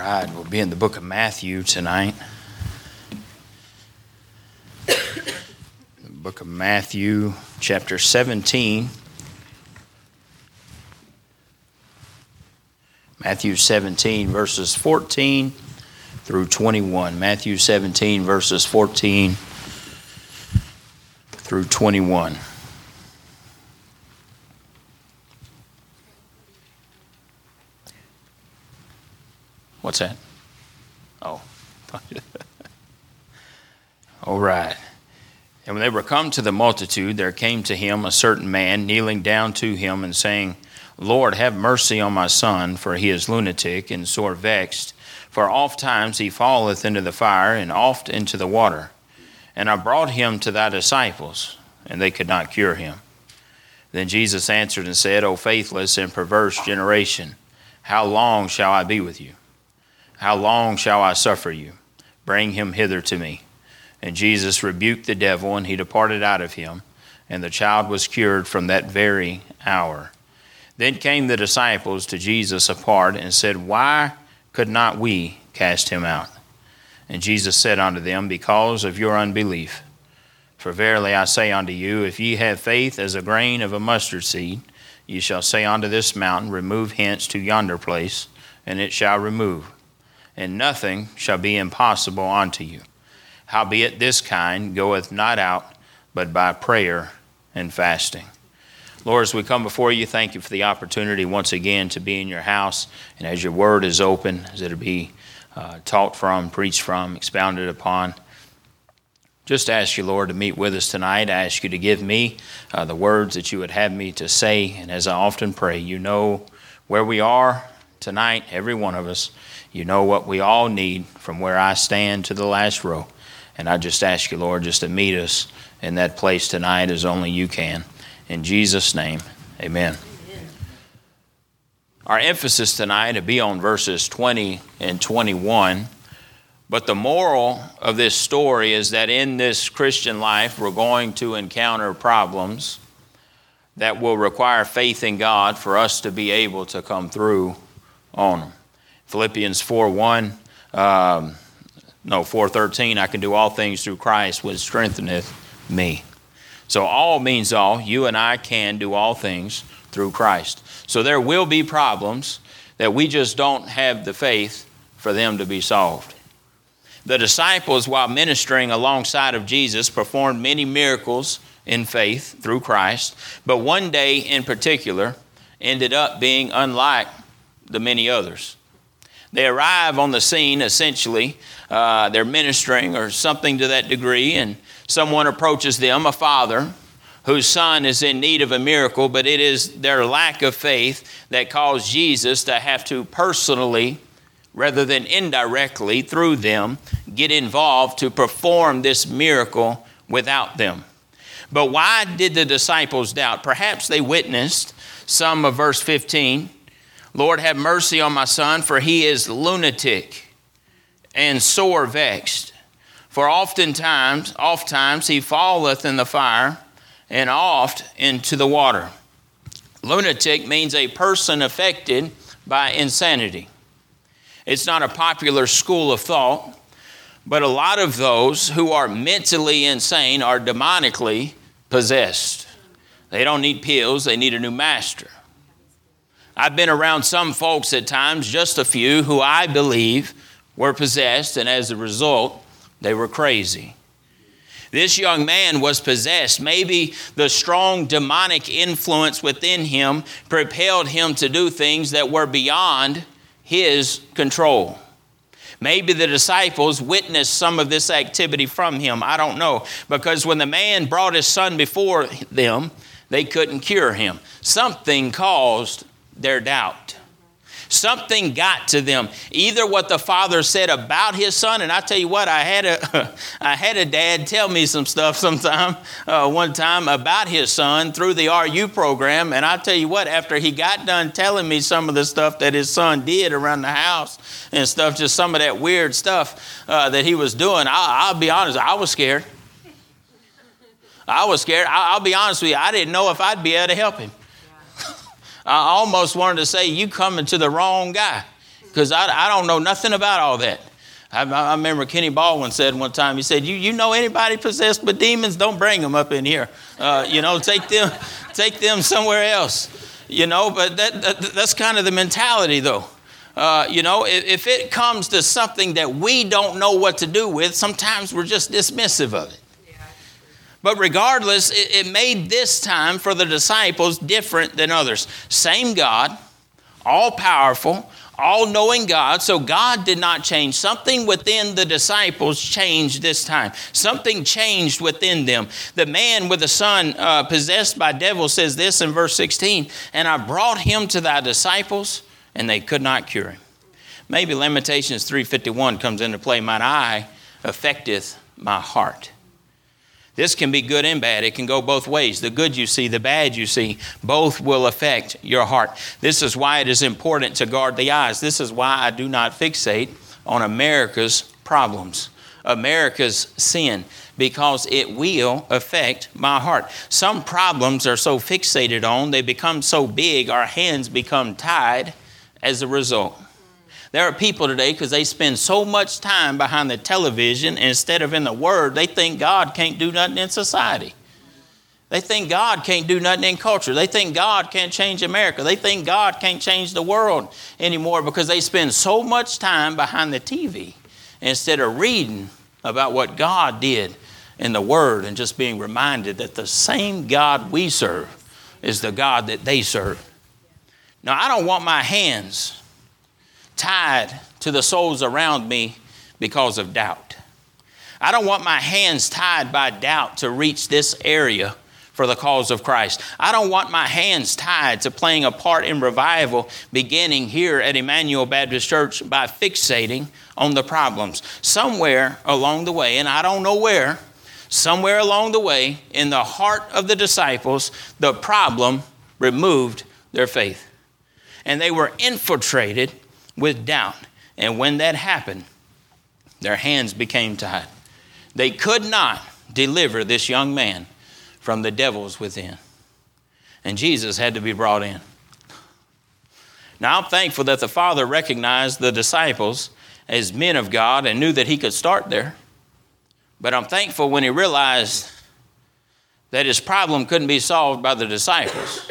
right, we'll be in the book of Matthew tonight. The book of Matthew, chapter 17. Matthew 17, verses 14 through 21. Matthew 17, verses 14 through 21. What's that? Oh. All right. And when they were come to the multitude, there came to him a certain man, kneeling down to him and saying, Lord, have mercy on my son, for he is lunatic and sore vexed. For oft times he falleth into the fire, and oft into the water. And I brought him to thy disciples, and they could not cure him. Then Jesus answered and said, O faithless and perverse generation, how long shall I be with you? How long shall I suffer you? Bring him hither to me. And Jesus rebuked the devil, and he departed out of him, and the child was cured from that very hour. Then came the disciples to Jesus apart, and said, Why could not we cast him out? And Jesus said unto them, Because of your unbelief. For verily I say unto you, if ye have faith as a grain of a mustard seed, ye shall say unto this mountain, Remove hence to yonder place, and it shall remove. And nothing shall be impossible unto you. Howbeit this kind goeth not out, but by prayer and fasting. Lord, as we come before you, thank you for the opportunity once again to be in your house. And as your word is open, as it'll be taught from, preached from, expounded upon, just ask you, Lord, to meet with us tonight. I ask you to give me the words that you would have me to say. And as I often pray, you know where we are tonight, every one of us. You know what we all need from where I stand to the last row. And I just ask you, Lord, just to meet us in that place tonight as only you can. In Jesus' name, amen. Amen. Our emphasis tonight will be on verses 20 and 21. But the moral of this story is that in this Christian life, we're going to encounter problems that will require faith in God for us to be able to come through on them. Philippians 4:13, I can do all things through Christ which strengtheneth me. So all means all. You and I can do all things through Christ. So there will be problems that we just don't have the faith for them to be solved. The disciples, while ministering alongside of Jesus, performed many miracles in faith through Christ, but one day in particular ended up being unlike the many others. They arrive on the scene, essentially, they're ministering or something to that degree, and someone approaches them, a father, whose son is in need of a miracle, but it is their lack of faith that caused Jesus to have to personally, rather than indirectly, through them, get involved to perform this miracle without them. But why did the disciples doubt? Perhaps they witnessed some of verse 15, Lord, have mercy on my son, for he is lunatic and sore vexed. For oftentimes he falleth in the fire, and oft into the water. Lunatic means a person affected by insanity. It's not a popular school of thought, but a lot of those who are mentally insane are demonically possessed. They don't need pills, they need a new master. I've been around some folks at times, just a few, who I believe were possessed, and as a result, they were crazy. This young man was possessed. Maybe the strong demonic influence within him propelled him to do things that were beyond his control. Maybe the disciples witnessed some of this activity from him. I don't know. Because when the man brought his son before them, they couldn't cure him. Something caused their doubt. Something got to them. Either what the father said about his son, and I tell you what, I had a dad tell me some stuff one time about his son through the RU program, and I tell you what, after he got done telling me some of the stuff that his son did around the house and stuff, just some of that weird stuff that he was doing, I'll be honest, I was scared. I'll be honest with you, I didn't know if I'd be able to help him. I almost wanted to say, you coming to the wrong guy. because I don't know nothing about all that. I remember Kenny Baldwin said one time, he said, you know anybody possessed by demons? Don't bring them up in here. Take them somewhere else. But that's kind of the mentality, though. If it comes to something that we don't know what to do with, sometimes we're just dismissive of it. But regardless, it made this time for the disciples different than others. Same God, all-powerful, all-knowing God. So God did not change. Something within the disciples changed this time. Something changed within them. The man with the son possessed by devils says this in verse 16, and I brought him to thy disciples, and they could not cure him. Maybe Lamentations 3:51 comes into play. Mine eye affecteth my heart. This can be good and bad. It can go both ways. The good you see, the bad you see, both will affect your heart. This is why it is important to guard the eyes. This is why I do not fixate on America's problems, America's sin, because it will affect my heart. Some problems are so fixated on, they become so big, our hands become tied as a result. There are people today, because they spend so much time behind the television instead of in the Word, they think God can't do nothing in society. They think God can't do nothing in culture. They think God can't change America. They think God can't change the world anymore because they spend so much time behind the TV instead of reading about what God did in the Word and just being reminded that the same God we serve is the God that they serve. Now, I don't want my hands tied to the souls around me because of doubt. I don't want my hands tied by doubt to reach this area for the cause of Christ. I don't want my hands tied to playing a part in revival beginning here at Emmanuel Baptist Church by fixating on the problems. Somewhere along the way, and I don't know where, somewhere along the way in the heart of the disciples, the problem removed their faith. And they were infiltrated with doubt. And when that happened, their hands became tied. They could not deliver this young man from the devils within. And Jesus had to be brought in. Now, I'm thankful that the Father recognized the disciples as men of God and knew that he could start there. But I'm thankful when he realized that his problem couldn't be solved by the disciples,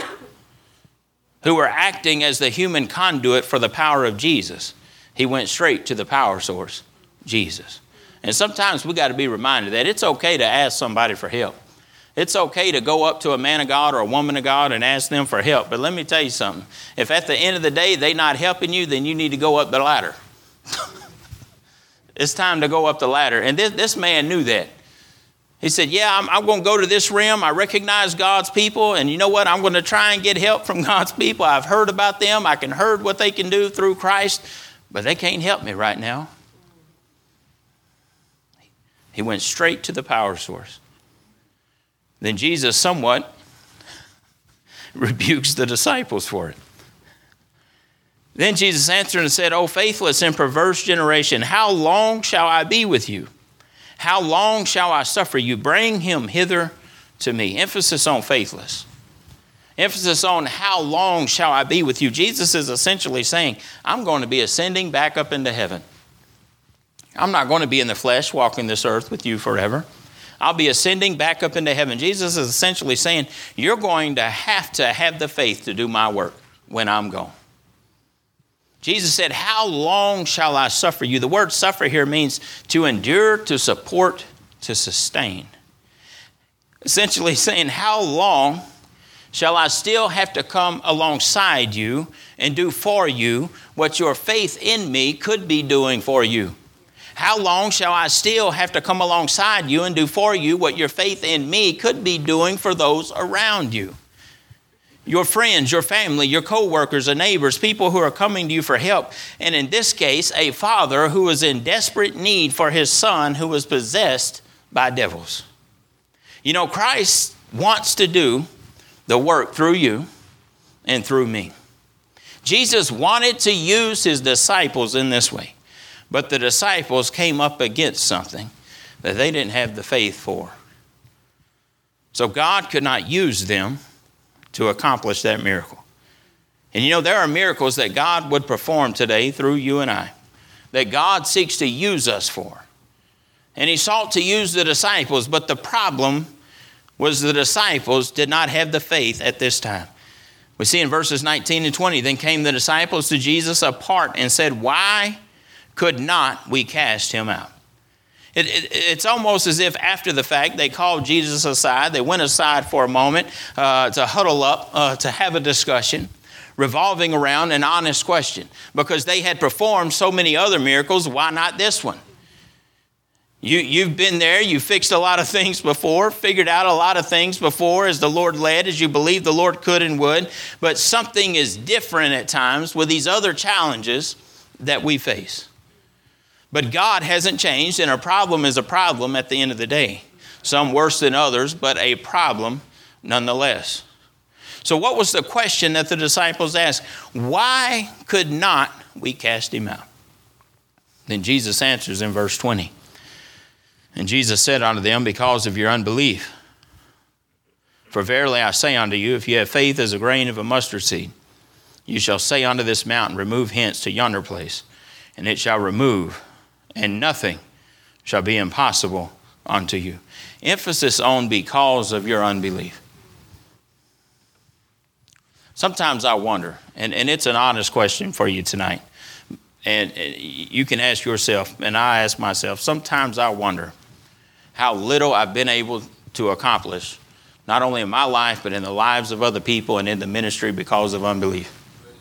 who were acting as the human conduit for the power of Jesus. He went straight to the power source, Jesus. And sometimes we got to be reminded that it's okay to ask somebody for help. It's okay to go up to a man of God or a woman of God and ask them for help. But let me tell you something. If at the end of the day they're not helping you, then you need to go up the ladder. It's time to go up the ladder. And this man knew that. He said, yeah, I'm going to go to this realm. I recognize God's people. And you know what? I'm going to try and get help from God's people. I've heard about them. I can heard what they can do through Christ. But they can't help me right now. He went straight to the power source. Then Jesus somewhat rebukes the disciples for it. Then Jesus answered and said, O faithless and perverse generation, how long shall I be with you? How long shall I suffer you? Bring him hither to me. Emphasis on faithless. Emphasis on how long shall I be with you. Jesus is essentially saying, I'm going to be ascending back up into heaven. I'm not going to be in the flesh walking this earth with you forever. I'll be ascending back up into heaven. Jesus is essentially saying, you're going to have the faith to do my work when I'm gone. Jesus said, how long shall I suffer you? The word suffer here means to endure, to support, to sustain. Essentially saying, how long shall I still have to come alongside you and do for you what your faith in me could be doing for you? How long shall I still have to come alongside you and do for you what your faith in me could be doing for those around you? Your friends, your family, your co-workers, and neighbors, people who are coming to you for help. And in this case, a father who was in desperate need for his son who was possessed by devils. You know, Christ wants to do the work through you and through me. Jesus wanted to use his disciples in this way, but the disciples came up against something that they didn't have the faith for. So God could not use them to accomplish that miracle. And you know, there are miracles that God would perform today through you and I, that God seeks to use us for. And he sought to use the disciples, but the problem was the disciples did not have the faith at this time. We see in verses 19 and 20, then came the disciples to Jesus apart and said, why could not we cast him out? It's almost as if after the fact, they called Jesus aside. They went aside for a moment to huddle up, to have a discussion, revolving around an honest question. Because they had performed so many other miracles, why not this one? You've been there, you fixed a lot of things before, figured out a lot of things before as the Lord led, as you believed the Lord could and would. But something is different at times with these other challenges that we face. But God hasn't changed, and a problem is a problem at the end of the day. Some worse than others, but a problem nonetheless. So what was the question that the disciples asked? Why could not we cast him out? Then Jesus answers in verse 20. And Jesus said unto them, because of your unbelief. For verily I say unto you, if you have faith as a grain of a mustard seed, you shall say unto this mountain, remove hence to yonder place, and it shall remove, and nothing shall be impossible unto you. Emphasis on because of your unbelief. Sometimes I wonder, and it's an honest question for you tonight, and you can ask yourself, and I ask myself, sometimes I wonder how little I've been able to accomplish, not only in my life, but in the lives of other people and in the ministry because of unbelief.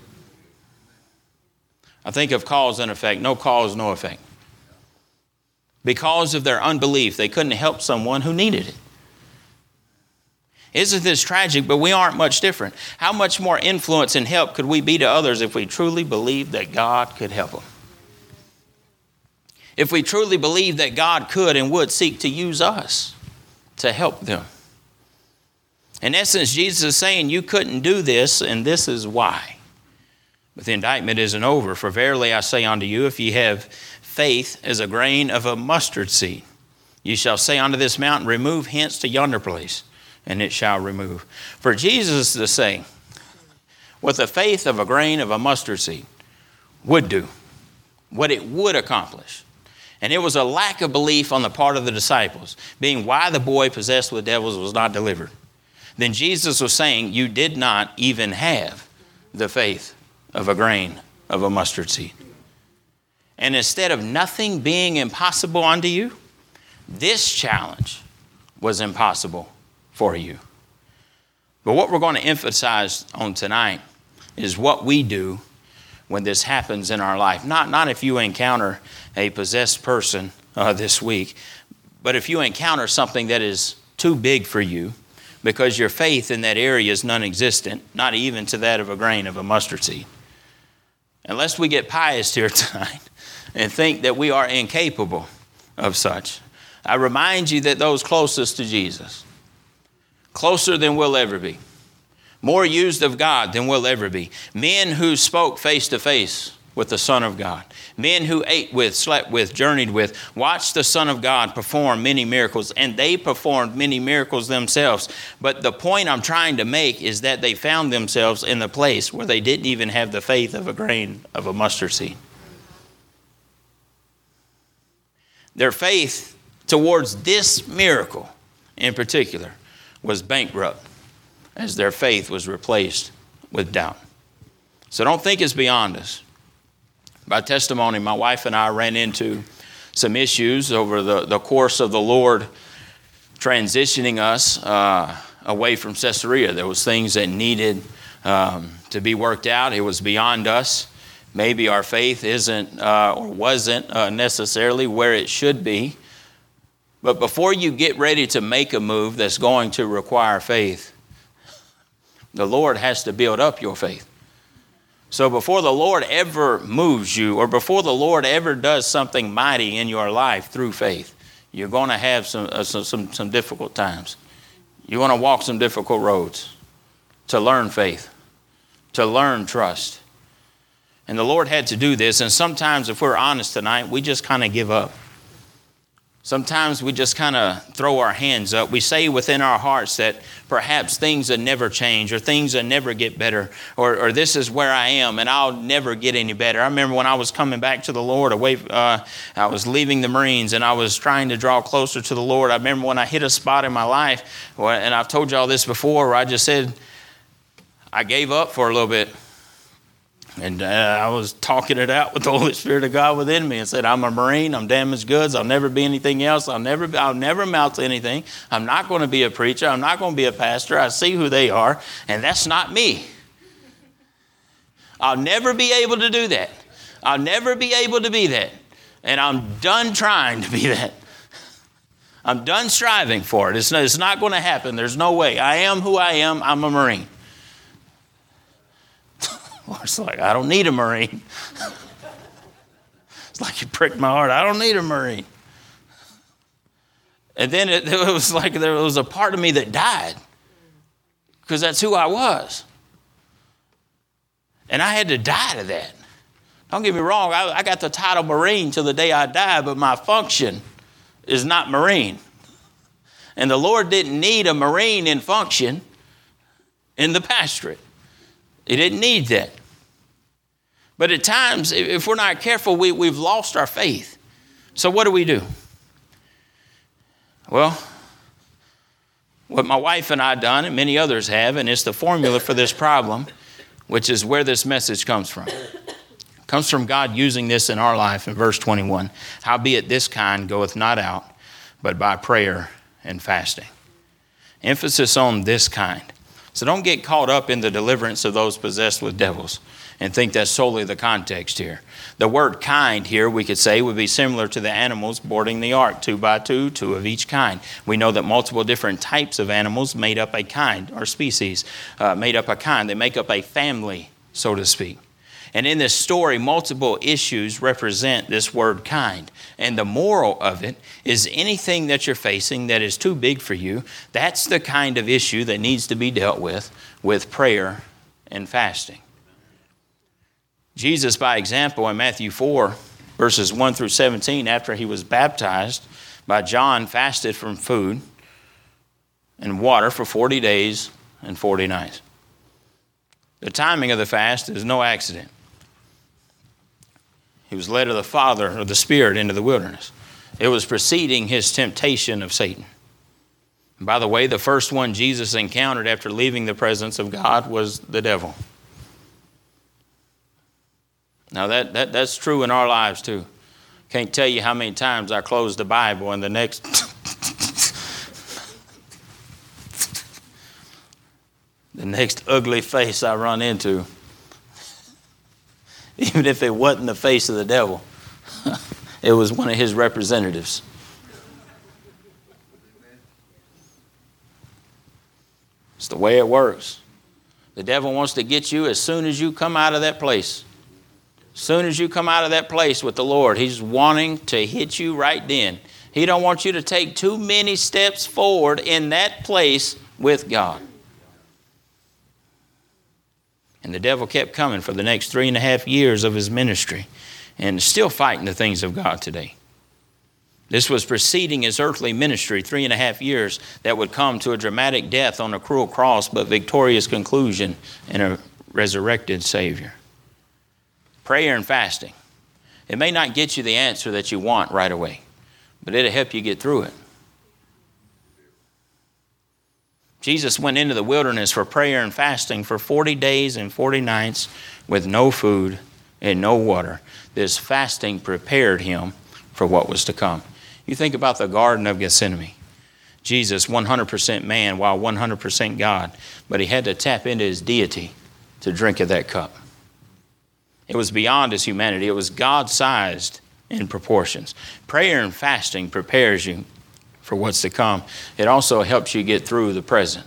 I think of cause and effect. No cause, no effect. Because of their unbelief, they couldn't help someone who needed it. Isn't this tragic? But we aren't much different. How much more influence and help could we be to others if we truly believed that God could help them? If we truly believe that God could and would seek to use us to help them. In essence, Jesus is saying you couldn't do this, and this is why. But the indictment isn't over. For verily I say unto you, if ye have faith as a grain of a mustard seed, ye shall say unto this mountain, remove hence to yonder place, and it shall remove. For Jesus to say, what the faith of a grain of a mustard seed would do, what it would accomplish. And it was a lack of belief on the part of the disciples, being why the boy possessed with devils was not delivered. Then Jesus was saying, you did not even have the faith of a grain of a mustard seed. And instead of nothing being impossible unto you, this challenge was impossible for you. But what we're going to emphasize on tonight is what we do when this happens in our life. Not if you encounter a possessed person this week, but if you encounter something that is too big for you because your faith in that area is non-existent, not even to that of a grain of a mustard seed. Unless we get pious here tonight and think that we are incapable of such, I remind you that those closest to Jesus, closer than we'll ever be, more used of God than we'll ever be. Men who spoke face to face with the Son of God. Men who ate with, slept with, journeyed with, watched the Son of God perform many miracles, and they performed many miracles themselves. But the point I'm trying to make is that they found themselves in the place where they didn't even have the faith of a grain of a mustard seed. Their faith towards this miracle in particular was bankrupt, as their faith was replaced with doubt. So don't think it's beyond us. By testimony, my wife and I ran into some issues over the course of the Lord transitioning us away from Caesarea. There was things that needed to be worked out. It was beyond us. Maybe our faith isn't or wasn't necessarily where it should be. But before you get ready to make a move that's going to require faith, the Lord has to build up your faith. So before the Lord ever moves you, or before the Lord ever does something mighty in your life through faith, you're going to have some difficult times. You're going to walk some difficult roads to learn faith, to learn trust. And the Lord had to do this. And sometimes, if we're honest tonight, we just kind of give up. Sometimes we just kind of throw our hands up. We say within our hearts that perhaps things will never change, or things will never get better, or this is where I am and I'll never get any better. I remember when I was coming back to the Lord, I was leaving the Marines and I was trying to draw closer to the Lord. I remember when I hit a spot in my life, and I've told y'all this before, where I just said, I gave up for a little bit. And I was talking it out with the Holy Spirit of God within me and said, I'm a Marine. I'm damaged goods. I'll never be anything else. I'll never amount to anything. I'm not going to be a preacher. I'm not going to be a pastor. I see who they are, and that's not me. I'll never be able to do that. I'll never be able to be that. And I'm done trying to be that. I'm done striving for it. It's not going to happen. There's no way. I am who I am. I'm a Marine. It's like, I don't need a Marine. It's like you pricked my heart. I don't need a Marine. And then it was like there was a part of me that died, because that's who I was. And I had to die to that. Don't get me wrong. I got the title Marine till the day I die, but my function is not Marine. And the Lord didn't need a Marine in function in the pastorate. He didn't need that. But at times, if we're not careful, we've lost our faith. So what do? Well, what my wife and I have done, and many others have, and it's the formula for this problem, which is where this message comes from. It comes from God using this in our life in verse 21. Howbeit this kind goeth not out, but by prayer and fasting. Emphasis on this kind. So don't get caught up in the deliverance of those possessed with devils and think that's solely the context here. The word kind here, we could say, would be similar to the animals boarding the ark, 2 by 2, 2 of each kind. We know that multiple different types of animals made up a kind, or species, made up a kind. They make up a family, so to speak. And in this story, multiple issues represent this word kind. And the moral of it is anything that you're facing that is too big for you, that's the kind of issue that needs to be dealt with prayer and fasting. Jesus, by example, in Matthew 4, verses 1 through 17, after he was baptized by John, fasted from food and water for 40 days and 40 nights. The timing of the fast is no accident. He was led of the Father or the Spirit into the wilderness. It was preceding his temptation of Satan. And by the way, the first one Jesus encountered after leaving the presence of God was the devil. Now that's true in our lives too. Can't tell you how many times I closed the Bible and the next the next ugly face I run into, even if it wasn't the face of the devil, it was one of his representatives. It's the way it works. The devil wants to get you as soon as you come out of that place. As soon as you come out of that place with the Lord, he's wanting to hit you right then. He don't want you to take too many steps forward in that place with God. And the devil kept coming for the next 3.5 years of his ministry and still fighting the things of God today. This was preceding his earthly ministry, 3.5 years that would come to a dramatic death on a cruel cross, but victorious conclusion in a resurrected Savior. Prayer and fasting. It may not get you the answer that you want right away, but it'll help you get through it. Jesus went into the wilderness for prayer and fasting for 40 days and 40 nights with no food and no water. This fasting prepared him for what was to come. You think about the Garden of Gethsemane. Jesus, 100% man while 100% God, but he had to tap into his deity to drink of that cup. It was beyond his humanity. It was God-sized in proportions. Prayer and fasting prepares you for what's to come. It also helps you get through the present.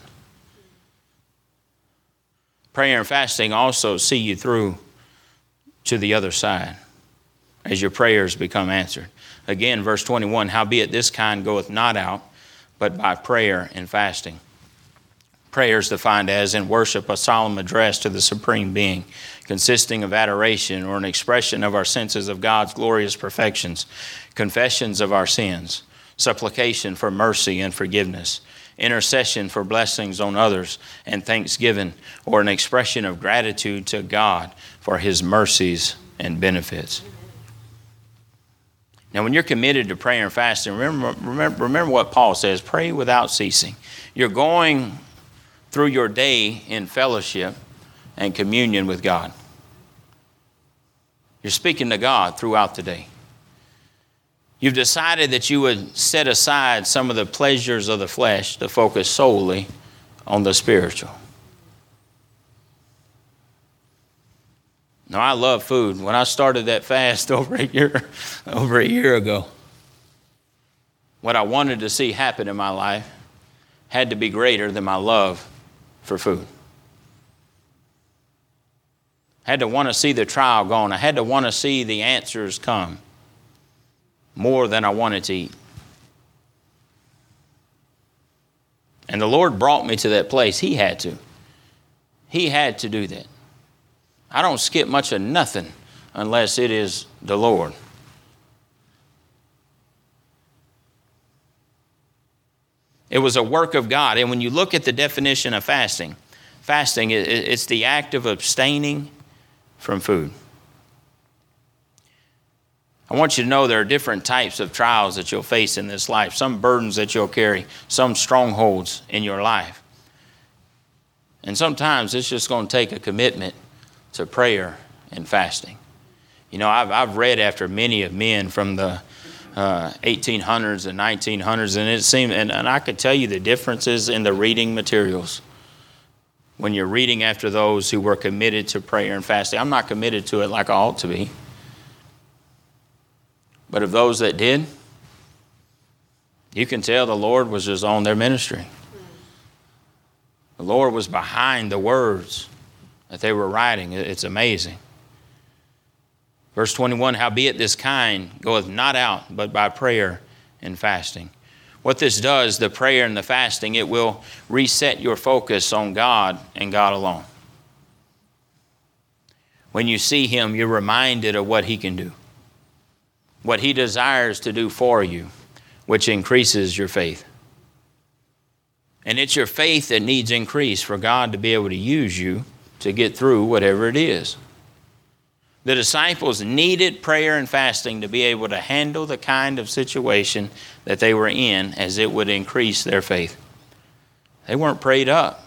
Prayer and fasting also see you through to the other side as your prayers become answered. Again, verse 21, howbeit this kind goeth not out, but by prayer and fasting. Prayer is defined as in worship a solemn address to the Supreme Being, consisting of adoration or an expression of our senses of God's glorious perfections, confessions of our sins, supplication for mercy and forgiveness, intercession for blessings on others, and thanksgiving, or an expression of gratitude to God for his mercies and benefits. Now, when you're committed to prayer and fasting, remember what Paul says, pray without ceasing. You're going through your day in fellowship and communion with God. You're speaking to God throughout the day. You've decided that you would set aside some of the pleasures of the flesh to focus solely on the spiritual. Now, I love food. When I started that fast over a year ago, what I wanted to see happen in my life had to be greater than my love for food. I had to want to see the trial gone. I had to want to see the answers come more than I wanted to eat. And the Lord brought me to that place. He had to. He had to do that. I don't skip much of nothing unless it is the Lord. It was a work of God. And when you look at the definition of fasting, it's the act of abstaining from food. I want you to know there are different types of trials that you'll face in this life, some burdens that you'll carry, some strongholds in your life. And sometimes it's just going to take a commitment to prayer and fasting. You know, I've read after many of men from the 1800s and 1900s, and it seemed, and I could tell you the differences in the reading materials when you're reading after those who were committed to prayer and fasting. I'm not committed to it like I ought to be. But of those that did, you can tell the Lord was just on their ministry. The Lord was behind the words that they were writing. It's amazing. Verse 21, howbeit this kind goeth not out, but by prayer and fasting. What this does, the prayer and the fasting, it will reset your focus on God and God alone. When you see him, you're reminded of what he can do, what he desires to do for you, which increases your faith. And it's your faith that needs increase for God to be able to use you to get through whatever it is. The disciples needed prayer and fasting to be able to handle the kind of situation that they were in, as it would increase their faith. They weren't prayed up.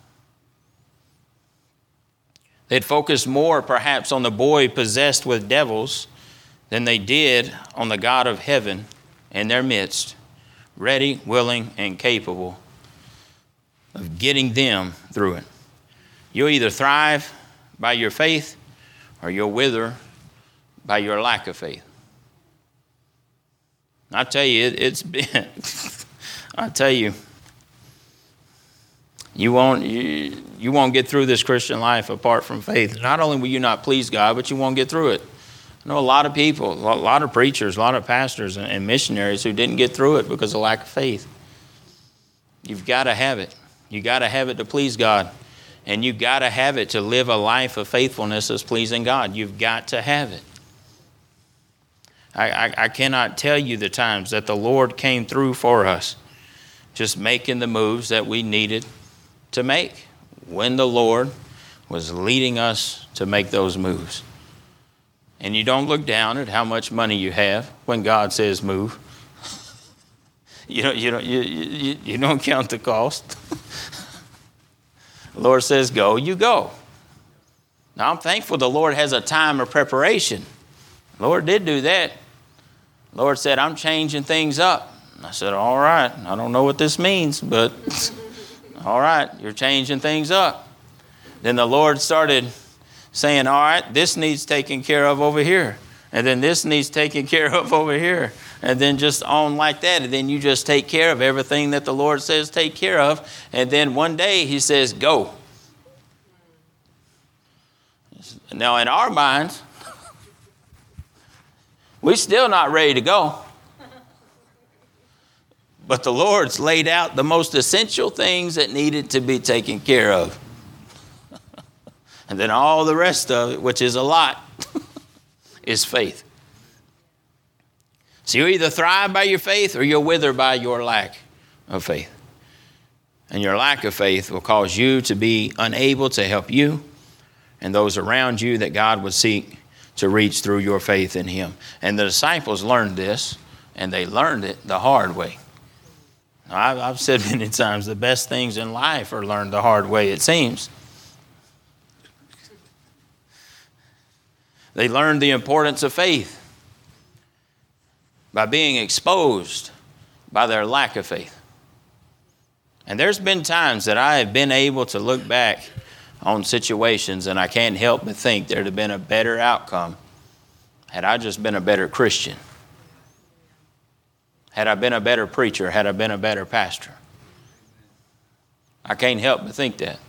They'd focused more perhaps on the boy possessed with devils than they did on the God of heaven in their midst, ready, willing, and capable of getting them through it. You'll either thrive by your faith or you'll wither by your lack of faith. I tell you, it's been, I tell you, you won't get through this Christian life apart from faith. Not only will you not please God, but you won't get through it. I know a lot of people, a lot of preachers, a lot of pastors and missionaries who didn't get through it because of lack of faith. You've got to have it. You got to have it to please God. And you've got to have it to live a life of faithfulness as pleasing God. You've got to have it. I cannot tell you the times that the Lord came through for us, just making the moves that we needed to make when the Lord was leading us to make those moves. And you don't look down at how much money you have when God says move. You don't count the cost. The Lord says go, you go. Now I'm thankful the Lord has a time of preparation. The Lord did do that. The Lord said, I'm changing things up. I said, all right. I don't know what this means, but all right, you're changing things up. Then the Lord started saying, all right, this needs taken care of over here. And then this needs taken care of over here. And then just on like that. And then you just take care of everything that the Lord says take care of. And then one day he says, go. Now in our minds, we're still not ready to go. But the Lord's laid out the most essential things that needed to be taken care of. And then all the rest of it, which is a lot, is faith. So you either thrive by your faith or you'll wither by your lack of faith. And your lack of faith will cause you to be unable to help you and those around you that God would seek to reach through your faith in him. And the disciples learned this, and they learned it the hard way. Now, I've said many times the best things in life are learned the hard way, it seems. They learned the importance of faith by being exposed by their lack of faith. And there's been times that I have been able to look back on situations and I can't help but think there'd have been a better outcome had I just been a better Christian. Had I been a better preacher, had I been a better pastor. I can't help but think that.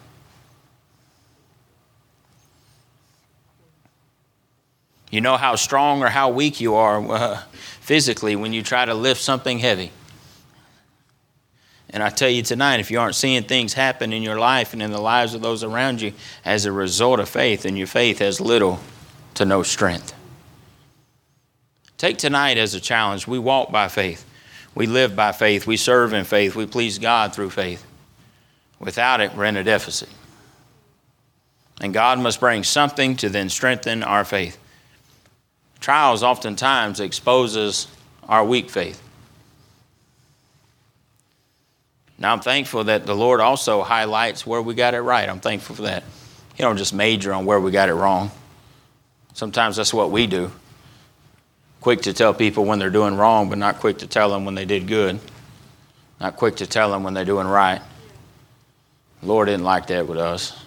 You know how strong or how weak you are physically when you try to lift something heavy. And I tell you tonight, if you aren't seeing things happen in your life and in the lives of those around you as a result of faith, then your faith has little to no strength. Take tonight as a challenge. We walk by faith. We live by faith. We serve in faith. We please God through faith. Without it, we're in a deficit. And God must bring something to then strengthen our faith. Trials oftentimes exposes our weak faith. Now, I'm thankful that the Lord also highlights where we got it right. I'm thankful for that. He don't just major on where we got it wrong. Sometimes that's what we do. Quick to tell people when they're doing wrong, but not quick to tell them when they did good. Not quick to tell them when they're doing right. The Lord didn't like that with us.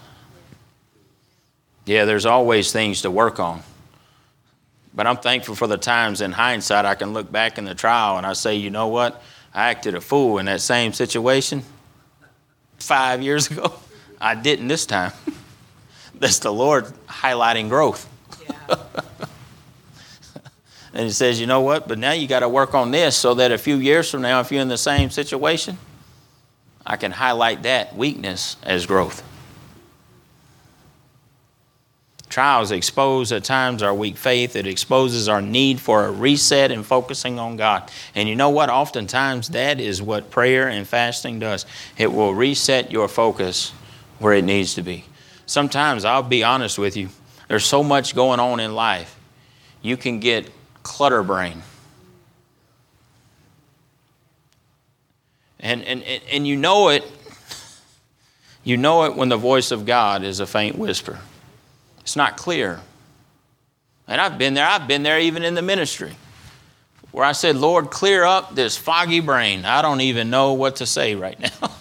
Yeah, there's always things to work on. But I'm thankful for the times in hindsight I can look back in the trial and I say, you know what? I acted a fool in that same situation 5 years ago. I didn't this time. That's the Lord highlighting growth. Yeah. And he says, you know what? But now you got to work on this so that a few years from now, if you're in the same situation, I can highlight that weakness as growth. Trials expose at times our weak faith. It exposes our need for a reset and focusing on God. And you know what? Oftentimes that is what prayer and fasting does. It will reset your focus where it needs to be. Sometimes, I'll be honest with you, there's so much going on in life. You can get clutter brain. And you know it. You know it when the voice of God is a faint whisper. It's not clear. And I've been there even in the ministry, where I said, Lord, clear up this foggy brain. I don't even know what to say right now.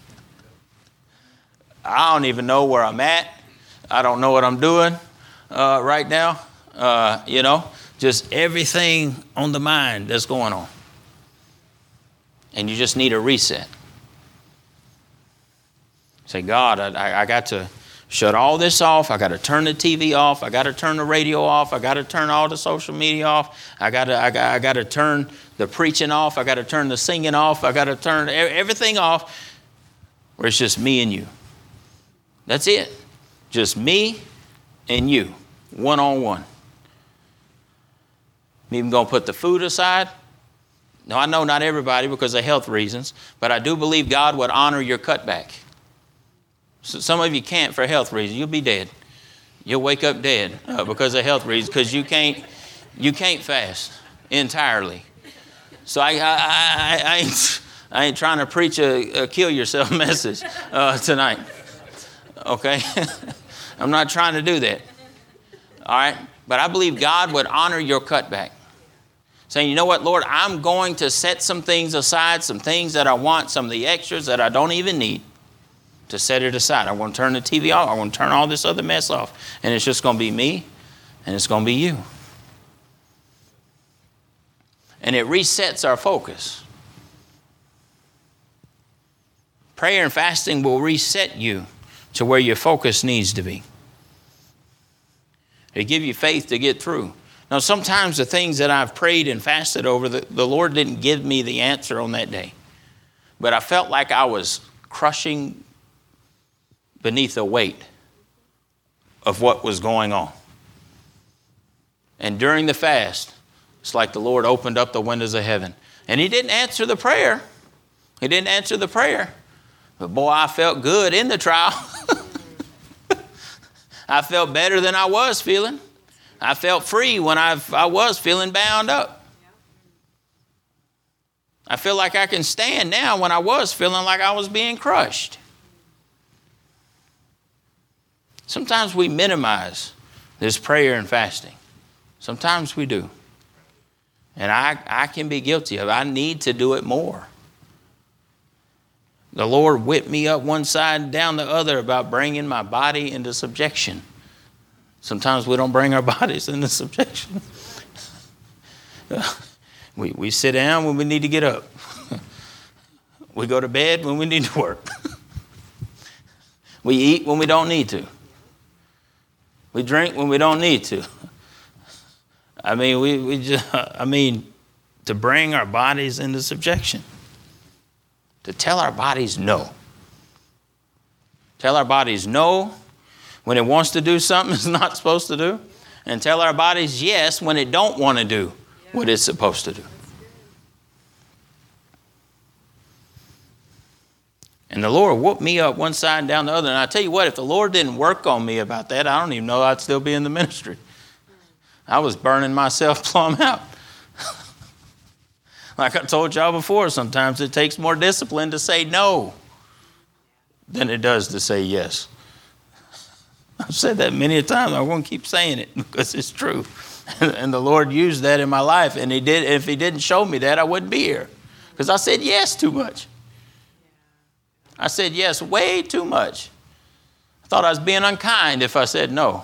I don't even know where I'm at. I don't know what I'm doing right now. Just everything on the mind that's going on. And you just need a reset. Say, God, I got to shut all this off. I got to turn the TV off. I got to turn the radio off. I got to turn all the social media off. I got to turn the preaching off. I got to turn the singing off. I got to turn everything off where it's just me and you. That's it. Just me and you, one-on-one. I'm even going to put the food aside. Now, I know not everybody because of health reasons, but I do believe God would honor your cutback. So some of you can't for health reasons. You'll be dead. You'll wake up dead because of health reasons, because you can't fast entirely. So I ain't trying to preach a kill yourself message tonight. Okay? I'm not trying to do that. All right? But I believe God would honor your cutback. Saying, you know what, Lord, I'm going to set some things aside, some things that I want, some of the extras that I don't even need, to set it aside. I want to turn the TV off. I want to turn all this other mess off. And it's just going to be me, and it's going to be you. And it resets our focus. Prayer and fasting will reset you to where your focus needs to be. They give you faith to get through. Now, sometimes the things that I've prayed and fasted over, the Lord didn't give me the answer on that day. But I felt like I was crushing beneath the weight of what was going on. And during the fast, It's like the Lord opened up the windows of heaven. And he didn't answer the prayer. He didn't answer the prayer. But boy, I felt good in the trial. I felt better than I was feeling. I felt free when I was feeling bound up. I feel like I can stand now when I was feeling like I was being crushed. Sometimes we minimize this prayer and fasting. Sometimes we do. And I can be guilty of it. I need to do it more. The Lord whipped me up one side and down the other about bringing my body into subjection. Sometimes we don't bring our bodies into subjection. We sit down when we need to get up. We go to bed when we need to work. We eat when we don't need to. We drink when we don't need to. I mean, to bring our bodies into subjection. To tell our bodies no. Tell our bodies no when it wants to do something it's not supposed to do. And tell our bodies yes when it don't want to do what it's supposed to do. And the Lord whooped me up one side and down the other. And I tell you what, if the Lord didn't work on me about that, I don't even know I'd still be in the ministry. I was burning myself plumb out. Like I told y'all before, sometimes it takes more discipline to say no than it does to say yes. I've said that many a time. I won't keep saying it because it's true. And the Lord used that in my life. And he did. If he didn't show me that, I wouldn't be here. Because I said yes too much. I said yes way too much. I thought I was being unkind if I said no.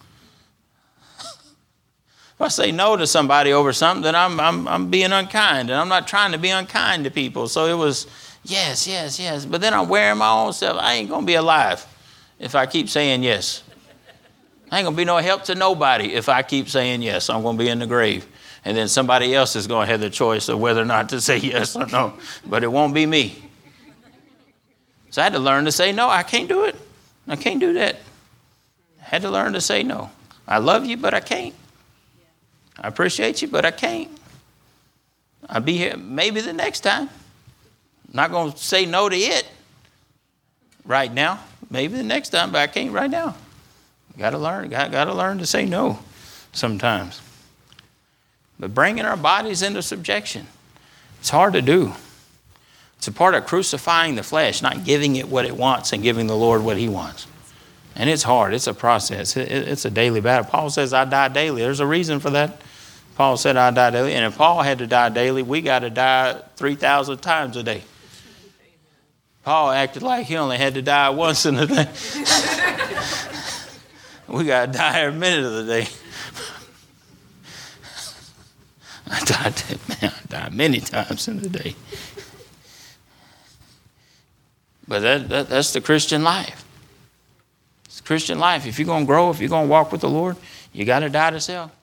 If I say no to somebody over something, then I'm being unkind. And I'm not trying to be unkind to people. So it was yes, yes, yes. But then I'm wearing my own self. I ain't going to be alive if I keep saying yes. I ain't going to be no help to nobody if I keep saying yes. I'm going to be in the grave. And then somebody else is going to have the choice of whether or not to say yes or no. But it won't be me. So I had to learn to say no. I can't do it. I can't do that. I had to learn to say no. I love you, but I can't. I appreciate you, but I can't. I'll be here maybe the next time. I'm not going to say no to it right now. Maybe the next time, but I can't right now. Got to learn. Got to learn to say no sometimes. But bringing our bodies into subjection, it's hard to do. It's a part of crucifying the flesh, not giving it what it wants and giving the Lord what he wants. And it's hard. It's a process. It's a daily battle. Paul says, I die daily. There's a reason for that. Paul said, I die daily. And if Paul had to die daily, we got to die 3,000 times a day. Paul acted like he only had to die once in a day. We got to die every minute of the day. I die many times in the day. But that's the Christian life. It's the Christian life. If you're going to grow, if you're going to walk with the Lord, you got to die to self.